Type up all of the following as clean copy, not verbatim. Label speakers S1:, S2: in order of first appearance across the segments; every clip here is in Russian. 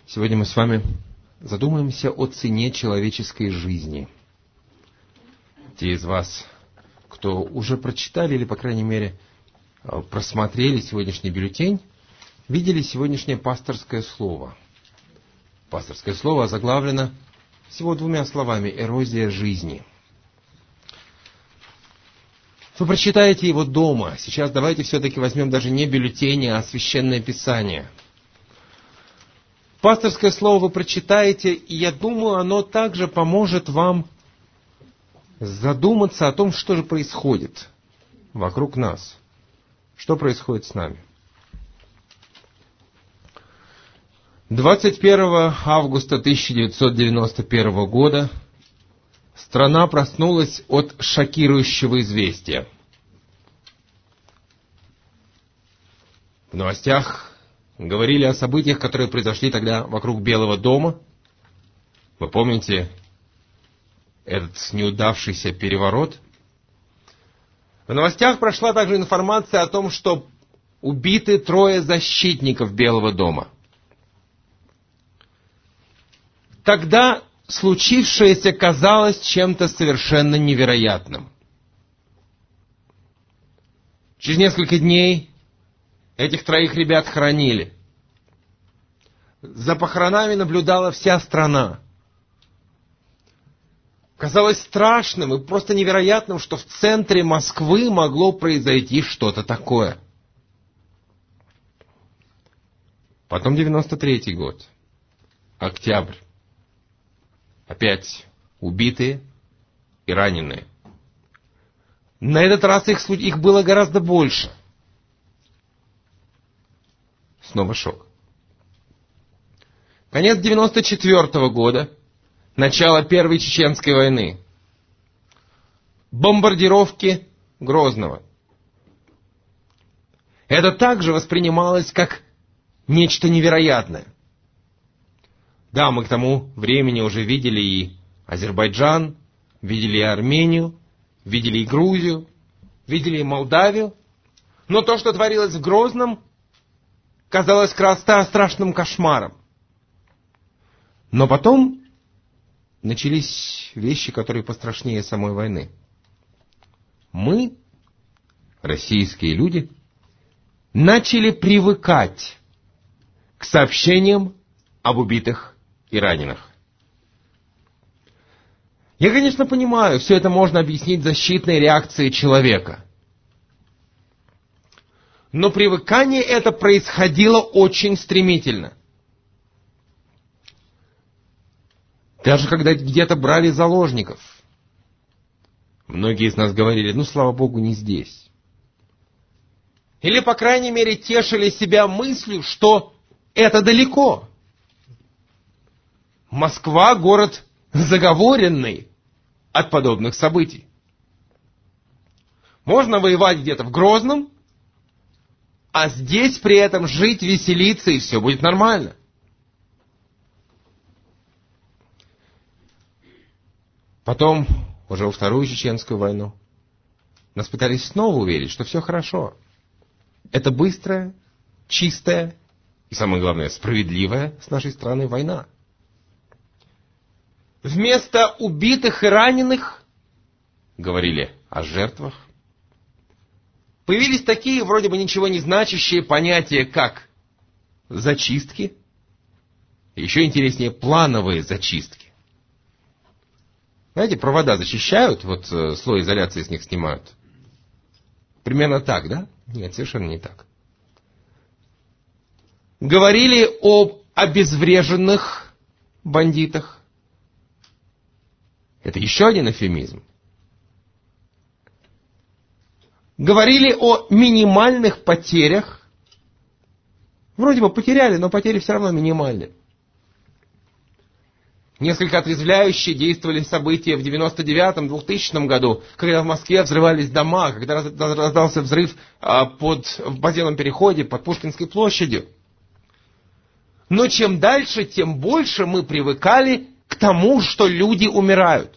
S1: Сегодня мы с вами задумаемся о цене человеческой жизни. Те из вас, кто уже прочитали или, по крайней мере, просмотрели сегодняшний бюллетень, видели сегодняшнее пасторское слово. Пасторское слово озаглавлено всего двумя словами: «Эрозия жизни». Вы прочитаете его дома. Сейчас давайте все-таки возьмем даже не бюллетени, а Священное Писание. Пасторское слово вы прочитаете, и я думаю, оно также поможет вам задуматься о том, что же происходит вокруг нас. Что происходит с нами. 21 августа 1991 года страна проснулась от шокирующего известия. В новостях говорили о событиях, которые произошли тогда вокруг Белого дома. Вы помните этот неудавшийся переворот? В новостях прошла также информация о том, что убиты 3 защитников Белого дома. Тогда случившееся казалось чем-то совершенно невероятным. Через несколько дней этих 3 ребят хоронили. За похоронами наблюдала вся страна. Казалось страшным и просто невероятным, что в центре Москвы могло произойти что-то такое. Потом 93-й год. Октябрь. Опять убитые и раненые. На этот раз их было гораздо больше. Снова шок. Конец 94-го года. Начало Первой Чеченской войны. Бомбардировки Грозного. Это также воспринималось как нечто невероятное. Да, мы к тому времени уже видели и Азербайджан, видели и Армению, видели и Грузию, видели и Молдавию. Но то, что творилось в Грозном, казалось страшным кошмаром. Но потом начались вещи, которые пострашнее самой войны. Мы, российские люди, начали привыкать к сообщениям об убитых и раненых. Я, конечно, понимаю, все это можно объяснить защитной реакцией человека. Но привыкание это происходило очень стремительно. Даже когда где-то брали заложников, многие из нас говорили: слава Богу, не здесь. Или, по крайней мере, тешили себя мыслью, что это далеко. Москва — город заговоренный от подобных событий. Можно воевать где-то в Грозном, а здесь при этом жить, веселиться, и все будет нормально. Потом, уже во Вторую Чеченскую войну, нас пытались снова уверить, что все хорошо. Это быстрая, чистая и, самое главное, справедливая с нашей стороны война. Вместо убитых и раненых говорили о жертвах. Появились такие, вроде бы ничего не значащие понятия, как зачистки. И еще интереснее, плановые зачистки. Знаете, провода зачищают, слой изоляции с них снимают. Примерно так, да? Нет, совершенно не так. Говорили об обезвреженных бандитах. Это еще один эвфемизм. Говорили о минимальных потерях. Вроде бы потеряли, но потери все равно минимальные. Несколько отрезвляюще действовали события в 99-2000 году, когда в Москве взрывались дома, когда раздался взрыв в подземном переходе под Пушкинской площадью. Но чем дальше, тем больше мы привыкали к тому, что люди умирают.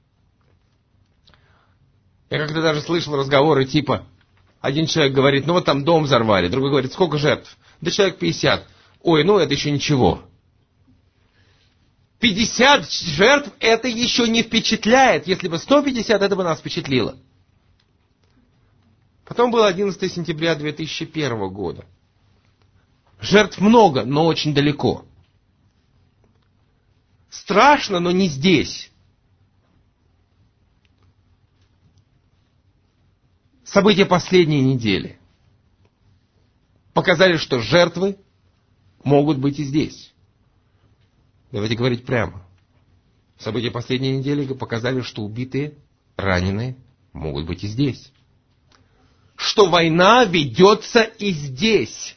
S1: Я как-то даже слышал разговоры типа: один человек говорит: там дом взорвали, другой говорит: сколько жертв? Да человек 50. Ой, это еще ничего. 50 жертв это еще не впечатляет. Если бы 150, это бы нас впечатлило. Потом было 11 сентября 2001 года. Жертв много, но очень далеко. Страшно, но не здесь. События последней недели показали, что жертвы могут быть и здесь. Давайте говорить прямо. События последней недели показали, что убитые, раненые могут быть и здесь. Что война ведется и здесь.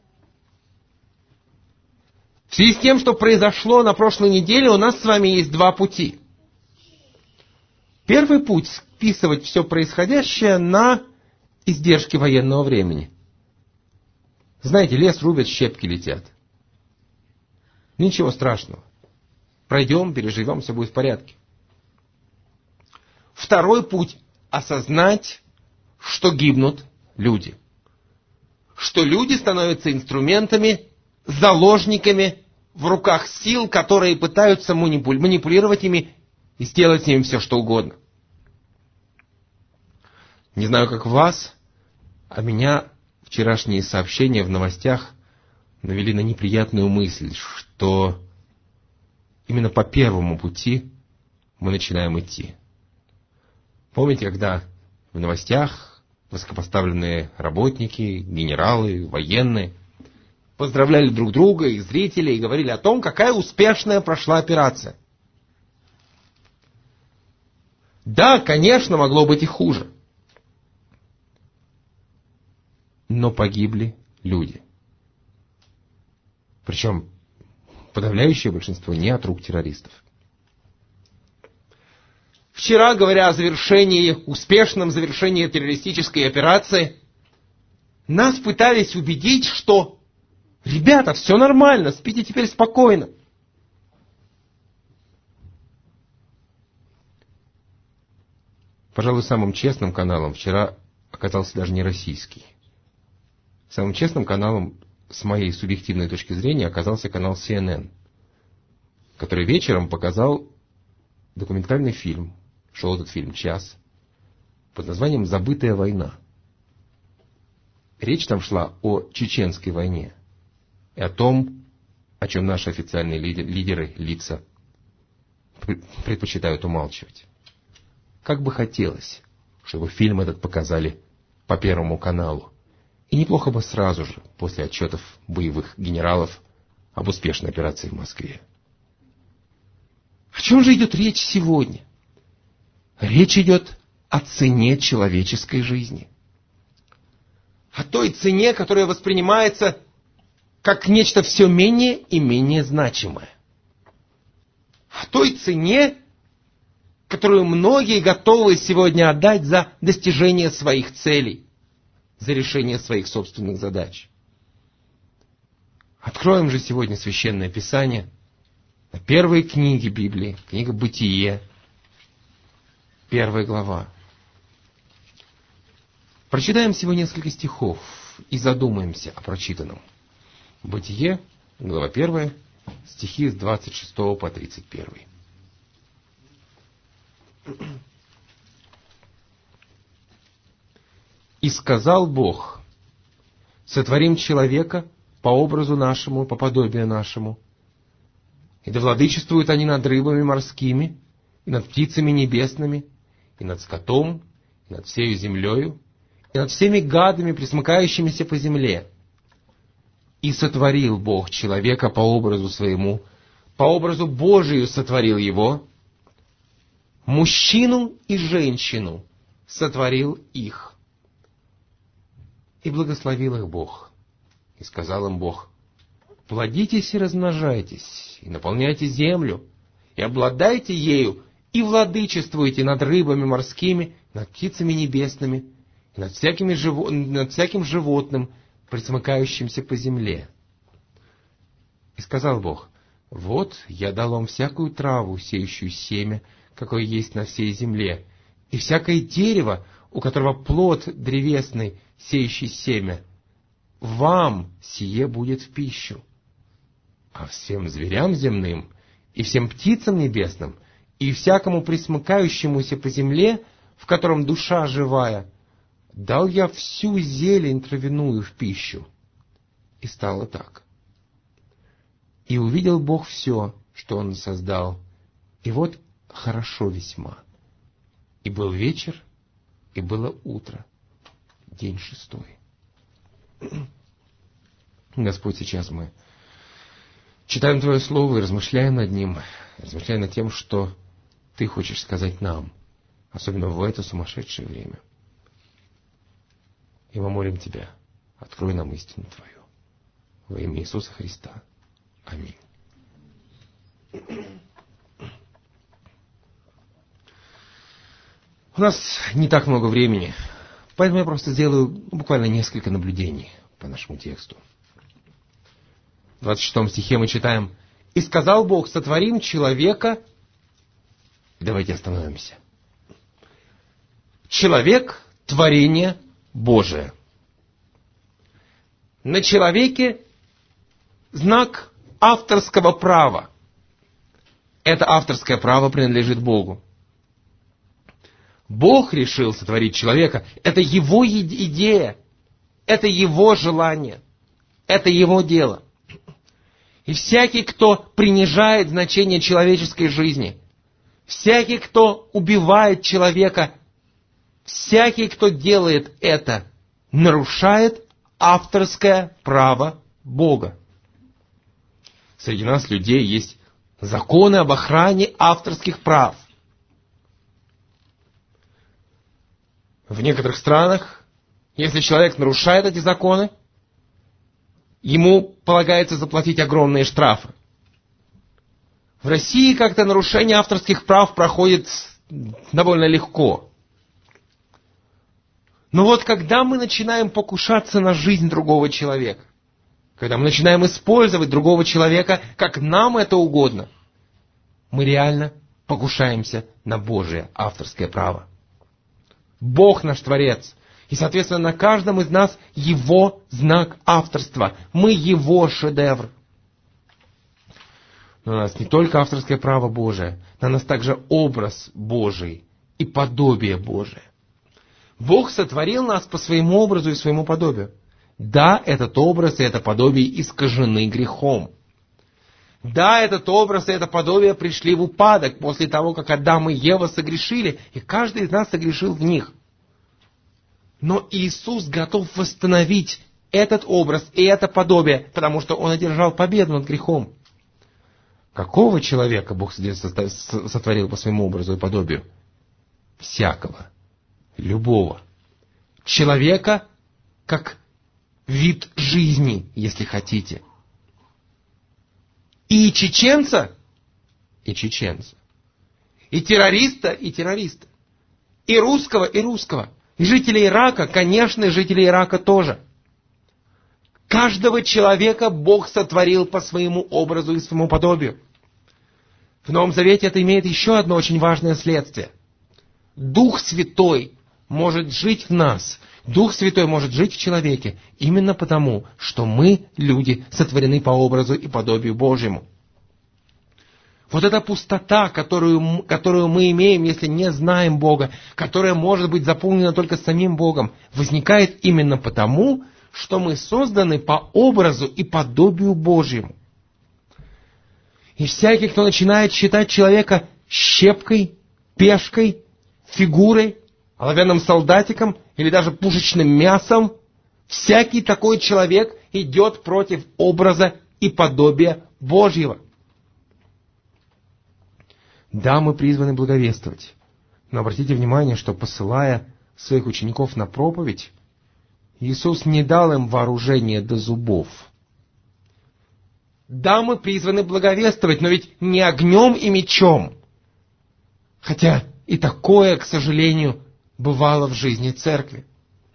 S1: В связи с тем, что произошло на прошлой неделе, у нас с вами есть два пути. Первый путь — списывать все происходящее на издержки военного времени. Знаете, лес рубят, щепки летят. Ничего страшного. Пройдем, переживем, все будет в порядке. Второй путь — осознать, что гибнут люди. Что люди становятся инструментами, заложниками в руках сил, которые пытаются манипулировать ими и сделать с ними все, что угодно. Не знаю, как вас, а меня вчерашние сообщения в новостях навели на неприятную мысль, что именно по первому пути мы начинаем идти. Помните, когда в новостях высокопоставленные работники, генералы, военные поздравляли друг друга и зрителей и говорили о том, какая успешная прошла операция. Да, конечно, могло быть и хуже. Но погибли люди. Причем подавляющее большинство не от рук террористов. Вчера, говоря о успешном завершении террористической операции, нас пытались убедить, что ребята, все нормально, спите теперь спокойно. Пожалуй, самым честным каналом вчера оказался даже не российский. Самым честным каналом, с моей субъективной точки зрения, оказался канал CNN, который вечером показал документальный фильм. Шел этот фильм час, под названием «Забытая война». Речь там шла о Чеченской войне и о том, о чем наши официальные лидеры, лица предпочитают умалчивать. Как бы хотелось, чтобы фильм этот показали по Первому каналу. И неплохо бы сразу же, после отчетов боевых генералов об успешной операции в Москве. О чем же идет речь сегодня? Речь идет о цене человеческой жизни. О той цене, которая воспринимается как нечто все менее и менее значимое. О той цене, которую многие готовы сегодня отдать за достижение своих целей, за решение своих собственных задач. Откроем же сегодня Священное Писание на первой книге Библии, книга Бытие, 1 глава. Прочитаем всего несколько стихов и задумаемся о прочитанном. Бытие, глава 1, стихи с 26 по 31. «И сказал Бог: сотворим человека по образу нашему, по подобию нашему, и да владычествуют они над рыбами морскими, и над птицами небесными, и над скотом, и над всею землею, и над всеми гадами, пресмыкающимися по земле. И сотворил Бог человека по образу своему, по образу Божию сотворил его, мужчину и женщину сотворил их. И благословил их Бог. И сказал им Бог: плодитесь и размножайтесь, и наполняйте землю, и обладайте ею, и владычествуйте над рыбами морскими, над птицами небесными, и над всяким животным, пресмыкающимся по земле. И сказал Бог: вот я дал вам всякую траву, сеющую семя, какое есть на всей земле, и всякое дерево, у которого плод древесный, сеющий семя. Вам сие будет в пищу. А всем зверям земным и всем птицам небесным, и всякому пресмыкающемуся по земле, в котором душа живая, дал я всю зелень травяную в пищу. И стало так. И увидел Бог все, что Он создал, и вот хорошо весьма. И был вечер, и было утро, день 6. Господь, сейчас мы читаем Твое Слово и размышляем над ним, размышляем над тем, что Ты хочешь сказать нам, особенно в это сумасшедшее время. И мы молим Тебя, открой нам истину Твою. Во имя Иисуса Христа. Аминь. У нас не так много времени, поэтому я просто сделаю буквально несколько наблюдений по нашему тексту. В 26 стихе мы читаем: «И сказал Бог, сотворим человека». Давайте остановимся. Человек — творение Божие. На человеке знак авторского права. Это авторское право принадлежит Богу. Бог решил сотворить человека. Это Его идея. Это Его желание. Это Его дело. И всякий, кто принижает значение человеческой жизни, всякий, кто убивает человека, всякий, кто делает это, нарушает авторское право Бога. Среди нас, людей, есть законы об охране авторских прав. В некоторых странах, если человек нарушает эти законы, ему полагается заплатить огромные штрафы. В России как-то нарушение авторских прав проходит довольно легко. Но вот когда мы начинаем покушаться на жизнь другого человека, когда мы начинаем использовать другого человека, как нам это угодно, мы реально покушаемся на Божие авторское право. Бог наш Творец. И, соответственно, на каждом из нас Его знак авторства. Мы Его шедевр. Но у нас не только авторское право Божие, на нас также образ Божий и подобие Божие. Бог сотворил нас по своему образу и своему подобию. Да, этот образ и это подобие искажены грехом. Да, этот образ и это подобие пришли в упадок после того, как Адам и Ева согрешили, и каждый из нас согрешил в них. Но Иисус готов восстановить этот образ и это подобие, потому что Он одержал победу над грехом. Какого человека Бог сотворил по своему образу и подобию? Всякого. Любого. Человека как вид жизни, если хотите. И чеченца, и чеченца. И террориста, и террориста. И русского, и русского. И жителей Ирака, конечно, и жителей Ирака тоже. Каждого человека Бог сотворил по своему образу и своему подобию. В Новом Завете это имеет еще одно очень важное следствие. Дух Святой может жить в нас. Дух Святой может жить в человеке именно потому, что мы, люди, сотворены по образу и подобию Божьему. Вот эта пустота, которую мы имеем, если не знаем Бога, которая может быть заполнена только самим Богом, возникает именно потому, что мы созданы по образу и подобию Божьему. И всякий, кто начинает считать человека щепкой, пешкой, фигурой, оловянным солдатиком или даже пушечным мясом, всякий такой человек идет против образа и подобия Божьего. Да, мы призваны благовествовать, но обратите внимание, что, посылая своих учеников на проповедь, Иисус не дал им вооружение до зубов. Да, мы призваны благовествовать, но ведь не огнем и мечом. Хотя и такое, к сожалению, бывало в жизни церкви.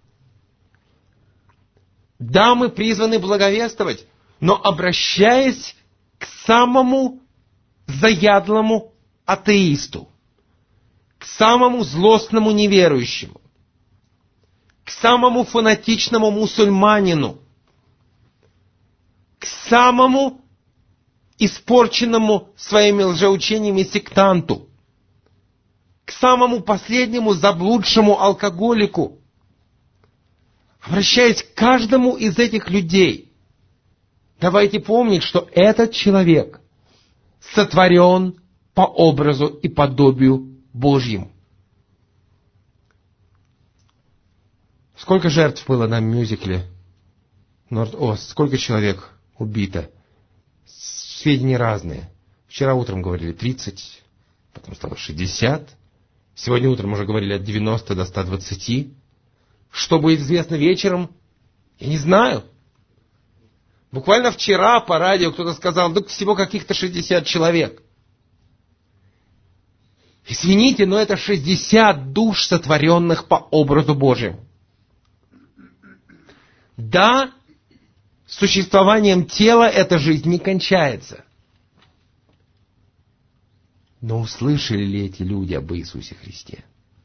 S1: Да, мы призваны благовествовать, но обращаясь к самому заядлому атеисту, к самому злостному неверующему, к самому фанатичному мусульманину, к самому испорченному своими лжеучениями сектанту, к самому последнему заблудшему алкоголику, обращаясь к каждому из этих людей, давайте помнить, что этот человек сотворен по образу и подобию Божьему. Сколько жертв было на мюзикле? Сколько человек убито? Сведения разные. Вчера утром говорили 30, потом стало 60. Сегодня утром уже говорили от 90 до 120. Что будет известно вечером? Я не знаю. Буквально вчера по радио кто-то сказал, да всего каких-то 60 человек. Извините, но это 60 душ, сотворенных по образу Божьему. Да, существованием тела эта жизнь не кончается. Но услышали ли эти люди об Иисусе Христе?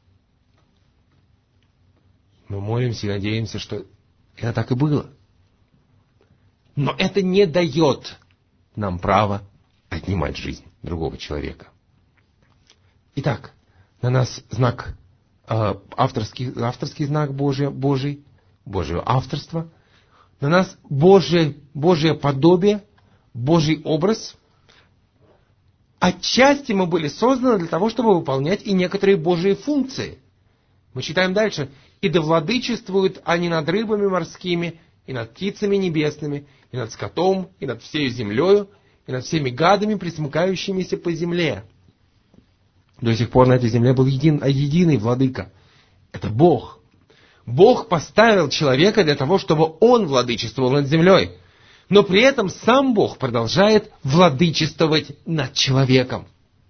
S1: Мы молимся и надеемся, что это так и было. Но это не дает нам права отнимать жизнь другого человека. Итак, на нас знак, авторский знак Божие авторство, на нас Божье подобие, Божий образ. Отчасти мы были созданы для того, чтобы выполнять и некоторые Божьи функции. Мы читаем дальше. «И да владычествуют они над рыбами морскими, и над птицами небесными, и над скотом, и над всею землею, и над всеми гадами, пресмыкающимися по земле». До сих пор на этой земле был единый владыка. Это Бог. Бог поставил человека для того, чтобы он владычествовал над землей. Но при этом сам Бог продолжает владычествовать над человеком.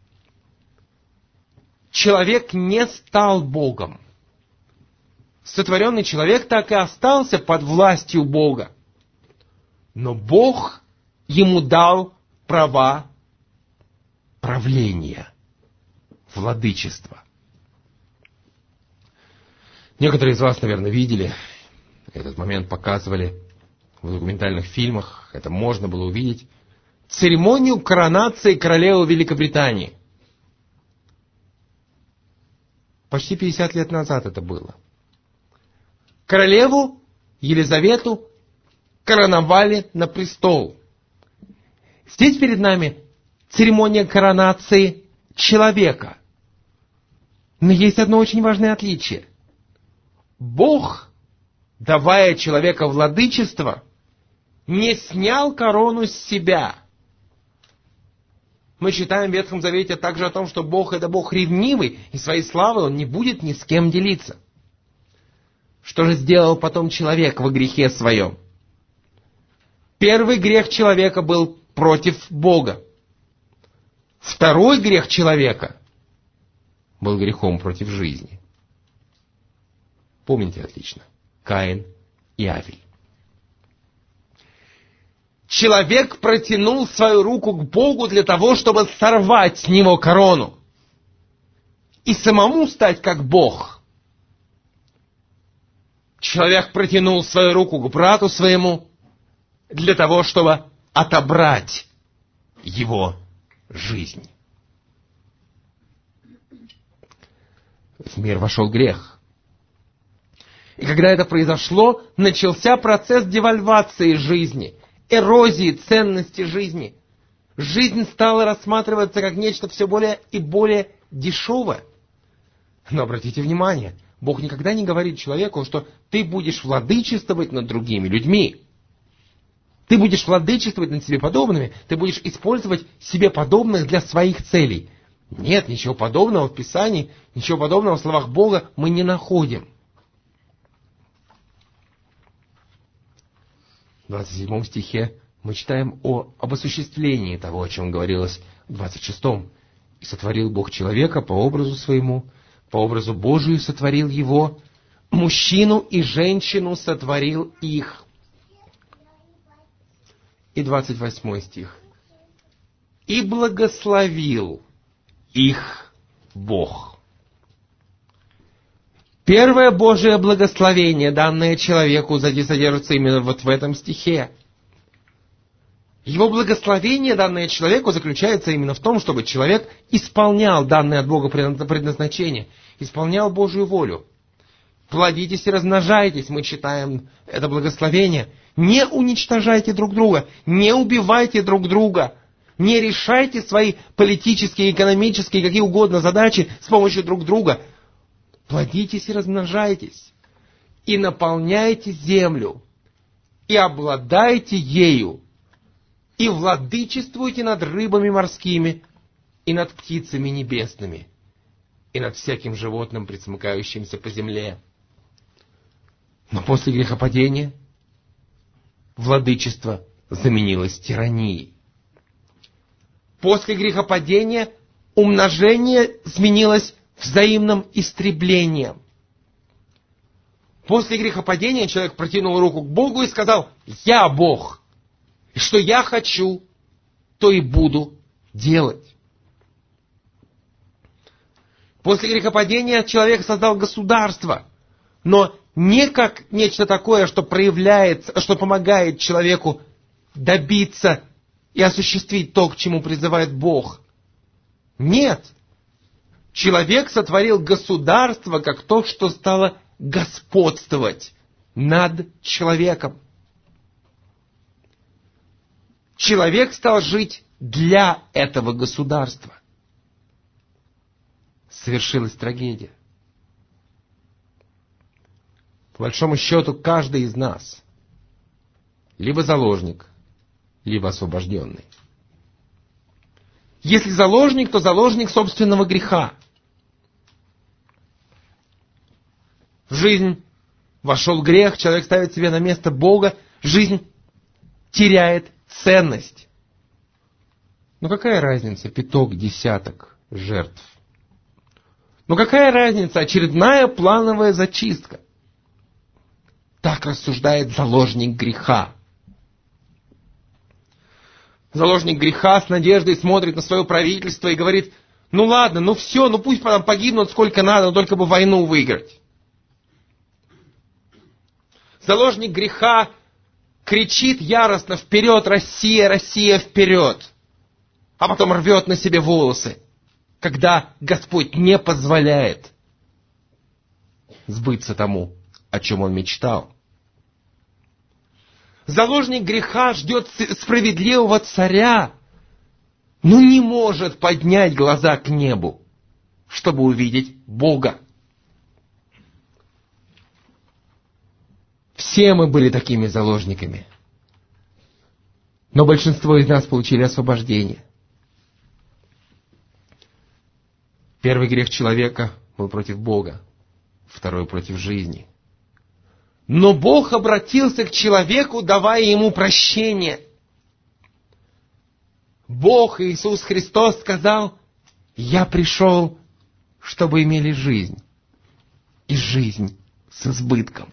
S1: Человек не стал Богом. Сотворенный человек так и остался под властью Бога. Но Бог ему дал права правления, владычества. Некоторые из вас, наверное, видели, этот момент показывали в документальных фильмах, это можно было увидеть, церемонию коронации королевы Великобритании. Почти 50 лет назад это было. Королеву Елизавету короновали на престол. Здесь перед нами церемония коронации человека. Но есть одно очень важное отличие. Бог, давая человека владычество, не снял корону с себя. Мы читаем в Ветхом Завете также о том, что Бог — это Бог ревнивый, и своей славой Он не будет ни с кем делиться. Что же сделал потом человек во грехе своем? Первый грех человека был против Бога. Второй грех человека был грехом против жизни. Помните отлично. Каин и Авель. Человек протянул свою руку к Богу для того, чтобы сорвать с него корону и самому стать как Бог. Человек протянул свою руку к брату своему для того, чтобы отобрать его жизнь. В мир вошел грех. И когда это произошло, начался процесс девальвации жизни, эрозии ценности жизни. Жизнь стала рассматриваться как нечто все более и более дешевое. Но обратите внимание, Бог никогда не говорит человеку, что ты будешь владычествовать над другими людьми. Ты будешь владычествовать над себе подобными, ты будешь использовать себе подобных для своих целей. Нет, ничего подобного в Писании, ничего подобного в словах Бога мы не находим. В 27 стихе мы читаем об осуществлении того, о чем говорилось в 26. «И сотворил Бог человека по образу своему, по образу Божию сотворил его, мужчину и женщину сотворил их». И 28 стих. «И благословил их Бог». Первое Божие благословение, данное человеку, содержится именно вот в этом стихе. Его благословение, данное человеку, заключается именно в том, чтобы человек исполнял данное от Бога предназначение, исполнял Божью волю. Плодитесь и размножайтесь, мы читаем это благословение. Не уничтожайте друг друга, не убивайте друг друга, не решайте свои политические, экономические, какие угодно задачи с помощью друг друга. Плодитесь и размножайтесь, и наполняйте землю, и обладайте ею, и владычествуйте над рыбами морскими, и над птицами небесными, и над всяким животным, пресмыкающимся по земле. Но после грехопадения владычество заменилось тиранией. После грехопадения умножение сменилось взаимным истреблением. После грехопадения человек протянул руку к Богу и сказал: «Я Бог, и что я хочу, то и буду делать». После грехопадения человек создал государство, но не как нечто такое, что проявляется, что помогает человеку добиться и осуществить то, к чему призывает Бог. Нет. Человек сотворил государство как то, что стало господствовать над человеком. Человек стал жить для этого государства. Совершилась трагедия. По большому счету, каждый из нас либо заложник, либо освобожденный. Если заложник, то заложник собственного греха. В жизнь вошел грех, человек ставит себя на место Бога, жизнь теряет ценность. Но какая разница, пяток, десяток жертв? Но какая разница, очередная плановая зачистка? Так рассуждает заложник греха. Заложник греха с надеждой смотрит на свое правительство и говорит: ну ладно, ну все, ну пусть там погибнут сколько надо, но только бы войну выиграть. Заложник греха кричит яростно: вперед, Россия, Россия, вперед! А потом рвет на себе волосы, когда Господь не позволяет сбыться тому, о чем он мечтал. Заложник греха ждет справедливого царя, но не может поднять глаза к небу, чтобы увидеть Бога. Все мы были такими заложниками. Но большинство из нас получили освобождение. Первый грех человека был против Бога, второй против жизни. Но Бог обратился к человеку, давая ему прощение. Бог, Иисус Христос, сказал: «Я пришел, чтобы имели жизнь, и жизнь с избытком».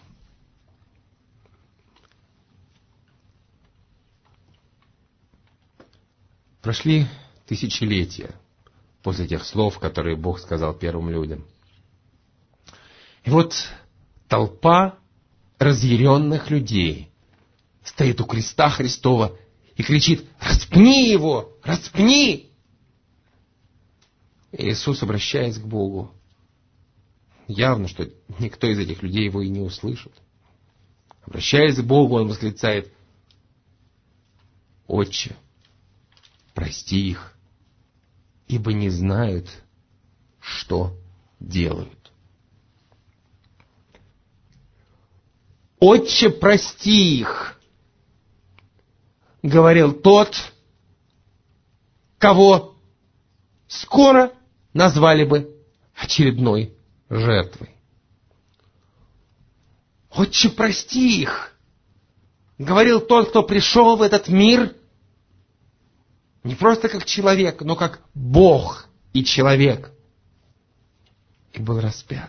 S1: Прошли тысячелетия после тех слов, которые Бог сказал первым людям. И вот толпа разъяренных людей стоит у креста Христова и кричит: «Распни его! Распни!» И Иисус, обращаясь к Богу, явно, что никто из этих людей его и не услышит. Обращаясь к Богу, он восклицает: «Отче, прости их, ибо не знают, что делают». «Отче, прости их», — говорил тот, кого скоро назвали бы очередной жертвой. «Отче, прости их», — говорил тот, кто пришел в этот мир не просто как человек, но как Бог и человек, и был распят.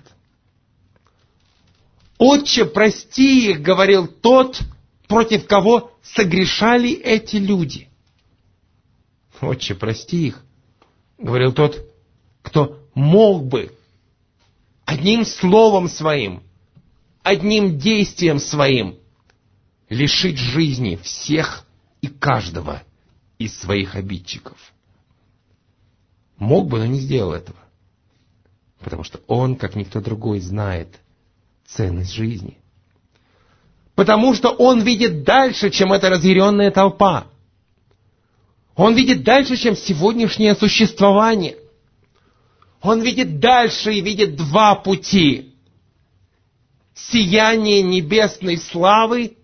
S1: «Отче, прости их», — говорил тот, против кого согрешали эти люди. «Отче, прости их», — говорил тот, кто мог бы одним словом своим, одним действием своим лишить жизни всех и каждого из своих обидчиков. Мог бы, но не сделал этого. Потому что он, как никто другой, знает ценность жизни. Потому что он видит дальше, чем эта разъяренная толпа. Он видит дальше, чем сегодняшнее существование. Он видит дальше и видит два пути. Сияние небесной славы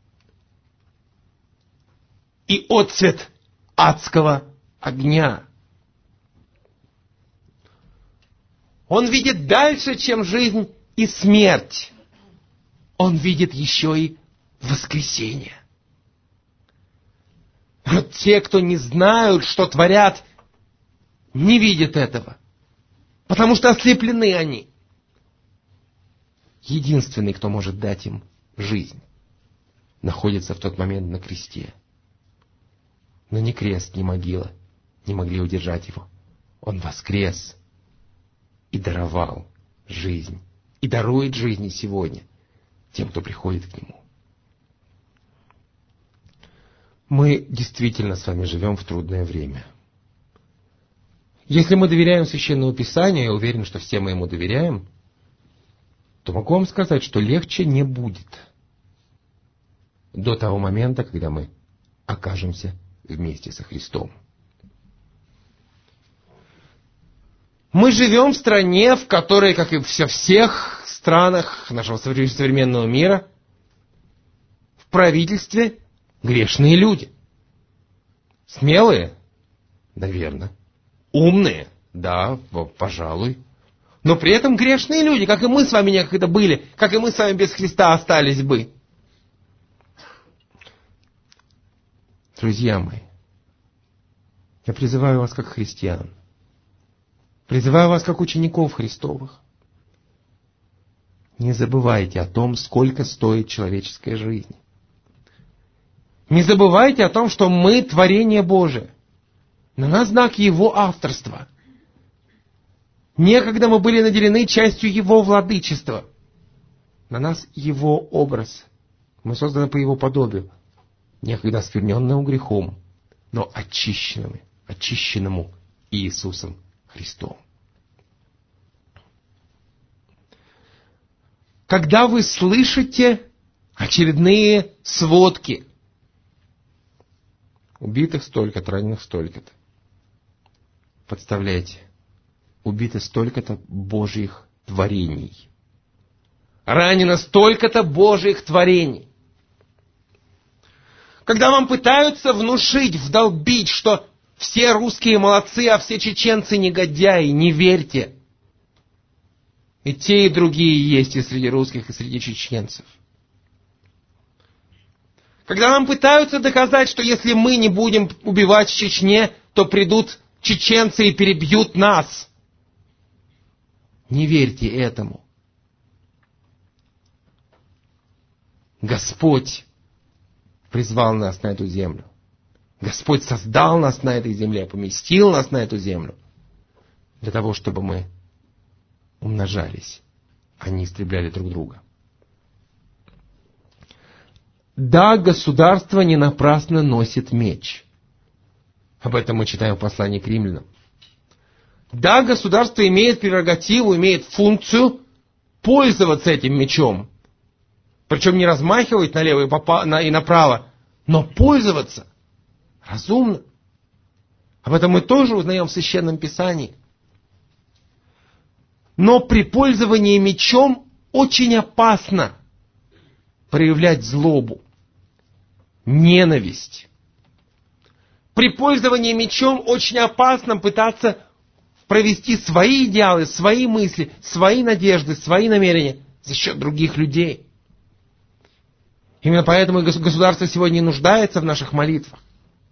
S1: и отцвет адского огня. Он видит дальше, чем жизнь и смерть. Он видит еще и воскресение. Но те, кто не знают, что творят, не видят этого. Потому что ослеплены они. Единственный, кто может дать им жизнь, находится в тот момент на кресте. Но ни крест, ни могила не могли удержать его. Он воскрес и даровал жизнь. И дарует жизнь и сегодня тем, кто приходит к Нему. Мы действительно с вами живем в трудное время. Если мы доверяем Священному Писанию, я уверен, что все мы ему доверяем, то могу вам сказать, что легче не будет до того момента, когда мы окажемся вместе со Христом. Мы живем в стране, в которой, как и во всех странах нашего современного мира, в правительстве грешные люди. Смелые? Наверное. Умные? Да, пожалуй. Но при этом грешные люди, как и мы с вами некогда были, как и мы с вами без Христа остались бы. Друзья мои, я призываю вас как христиан, призываю вас как учеников Христовых. Не забывайте о том, сколько стоит человеческая жизнь. Не забывайте о том, что мы творение Божие. На нас знак Его авторства. Некогда мы были наделены частью Его владычества. На нас Его образ. Мы созданы по Его подобию. Некогда оскверненному грехом, но очищенному Иисусом Христом. Когда вы слышите очередные сводки, убитых столько-то, раненых столько-то, подставляйте, убито столько-то Божьих творений, ранено столько-то Божьих творений. Когда вам пытаются внушить, вдолбить, что все русские молодцы, а все чеченцы негодяи, не верьте. И те, и другие есть и среди русских, и среди чеченцев. Когда вам пытаются доказать, что если мы не будем убивать в Чечне, то придут чеченцы и перебьют нас. Не верьте этому. Господь призвал нас на эту землю. Господь создал нас на этой земле, поместил нас на эту землю для того, чтобы мы умножались, а не истребляли друг друга. Да, государство не напрасно носит меч. Об этом мы читаем в послании к римлянам. Да, государство имеет прерогативу, имеет функцию пользоваться этим мечом. Причем не размахивать налево и направо, но пользоваться разумно. Об этом мы тоже узнаем в Священном Писании. Но при пользовании мечом очень опасно проявлять злобу, ненависть. При пользовании мечом очень опасно пытаться провести свои идеалы, свои мысли, свои надежды, свои намерения за счет других людей. Именно поэтому государство сегодня и нуждается в наших молитвах.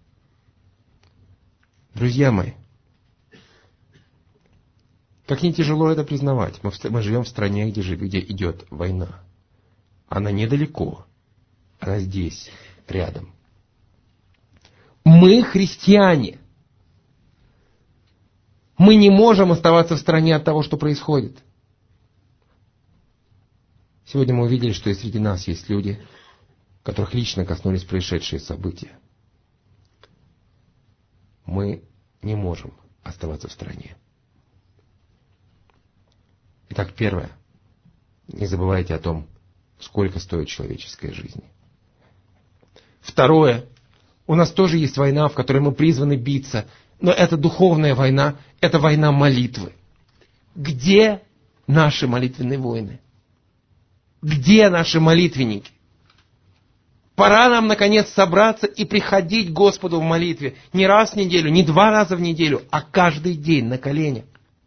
S1: Друзья мои, как не тяжело это признавать, мы живем в стране, где идет война. Она недалеко, она здесь, рядом. Мы христиане. Мы не можем оставаться в стороне от того, что происходит. Сегодня мы увидели, что и среди нас есть люди, которых лично коснулись происшедшие события. мы не можем оставаться в стороне. Итак, первое. Не забывайте о том, сколько стоит человеческая жизнь. Второе. У нас тоже есть война, в которой мы призваны биться. Но это духовная война, это война молитвы. Где наши молитвенные войны? Где наши молитвенники? Пора нам, наконец, собраться и приходить к Господу в молитве. Не раз в неделю, не 2 раза в неделю, а каждый день на коленях.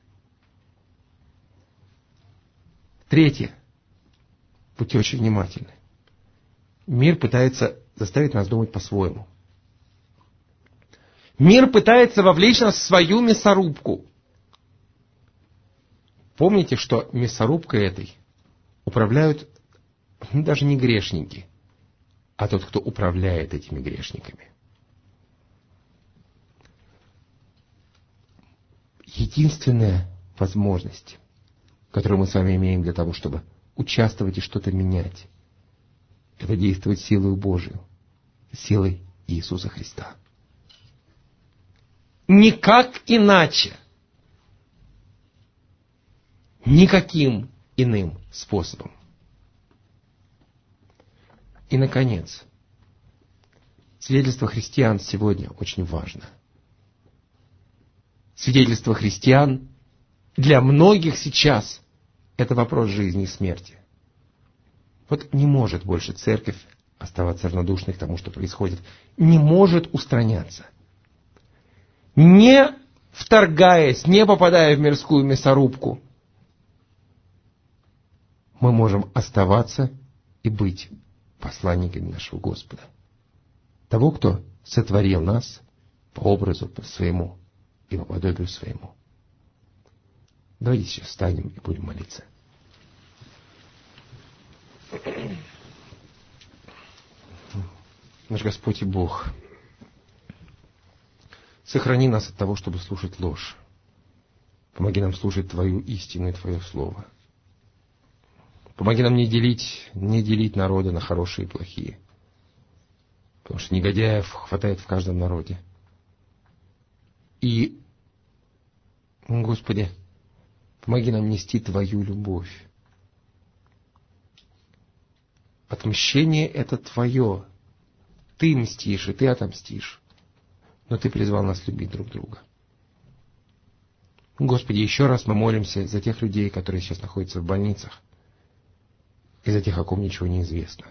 S1: Третье. Будьте очень внимательны. Мир пытается заставить нас думать по-своему. Мир пытается вовлечь нас в свою мясорубку. Помните, что мясорубкой этой управляют даже не грешники, а тот, кто управляет этими грешниками. Единственная возможность, которую мы с вами имеем для того, чтобы участвовать и что-то менять, это действовать силой Божию, силой Иисуса Христа. Никак иначе. Никаким иным способом. И, наконец, свидетельство христиан сегодня очень важно. Свидетельство христиан для многих сейчас это вопрос жизни и смерти. Вот не может больше церковь оставаться равнодушной к тому, что происходит. Не может устраняться. Не вторгаясь, не попадая в мирскую мясорубку, мы можем оставаться и быть посланниками нашего Господа. Того, кто сотворил нас по образу по своему и по подобию своему. Давайте сейчас встанем и будем молиться. Наш Господь и Бог, сохрани нас от того, чтобы слушать ложь. Помоги нам слушать Твою истину и Твое Слово. Помоги нам не делить народы на хорошие и плохие. Потому что негодяев хватает в каждом народе. И, Господи, помоги нам нести Твою любовь. Отмщение — это Твое. Ты мстишь, и Ты отомстишь. Но Ты призвал нас любить друг друга. Господи, еще раз мы молимся за тех людей, которые сейчас находятся в больницах, и за тех, о ком ничего не известно.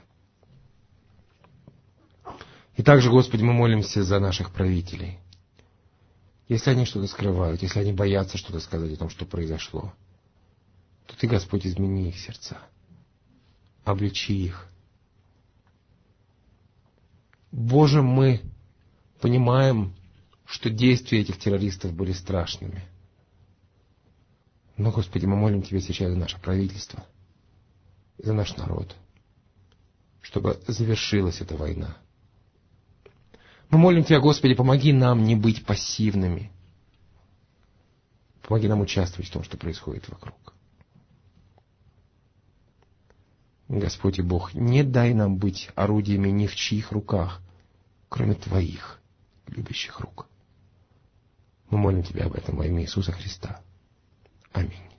S1: И также, Господи, мы молимся за наших правителей. Если они что-то скрывают, если они боятся что-то сказать о том, что произошло, то Ты, Господь, измени их сердца, обличи их. Боже, мы понимаем, что действия этих террористов были страшными. Но, Господи, мы молим Тебя сейчас за наше правительство, за наш народ, чтобы завершилась эта война. Мы молим Тебя, Господи, помоги нам не быть пассивными. Помоги нам участвовать в том, что происходит вокруг. Господь и Бог, не дай нам быть орудиями ни в чьих руках, кроме Твоих любящих рук. Мы молим Тебя об этом во имя Иисуса Христа. Аминь.